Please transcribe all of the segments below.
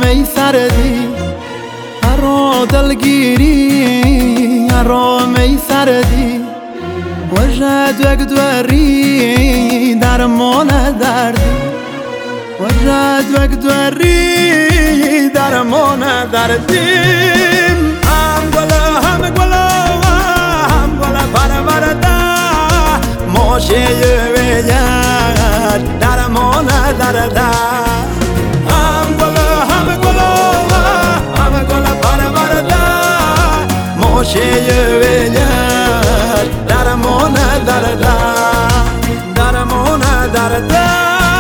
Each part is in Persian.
می سردی هر دلگیری هر می سردی وجد یک دوری درمان دردی وجد یک دوری درمان دردیم هم گلا پرورده موشه ویل درمان درده هم گلا پرورده موشه ویل درمان درده درمان درده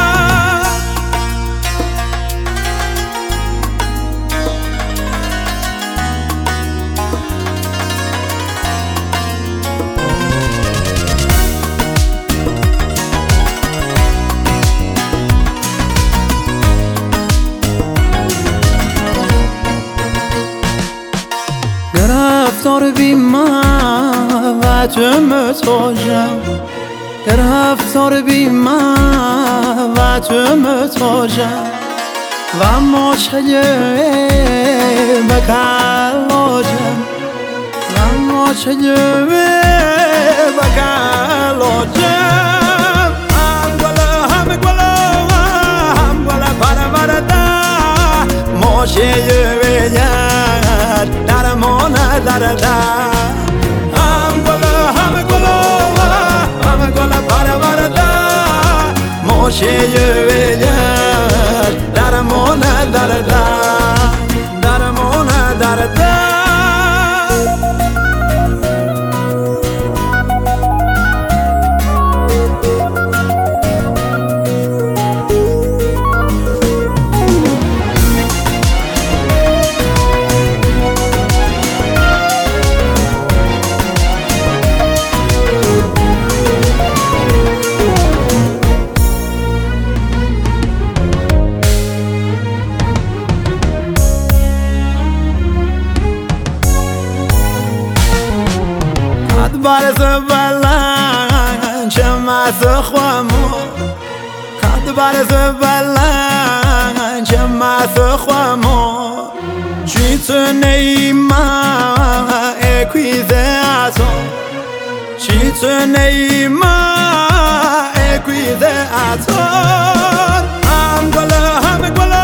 گرفتار بی من و تو متوجم گرفتار بی من و تو متوجم و مشکل بکلاجم و مشکل بکلاجم هم گلا پرورده موشه ویل درمان درده هم گلا پرورده موشه ویل درمان درده درمان درده برز بلند چمس خوامو خد برز بلند چمس خوامو چی تو نیما اکویزه اتو چی تو نیما اکویزه اتو هم گلا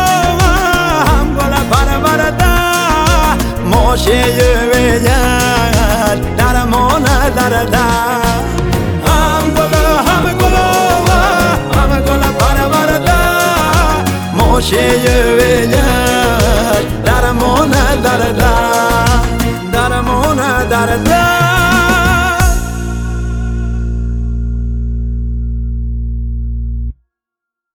پرورده موشه ویل درمان درده هم گلا پرورده موشه ویل درمان درده درمان درده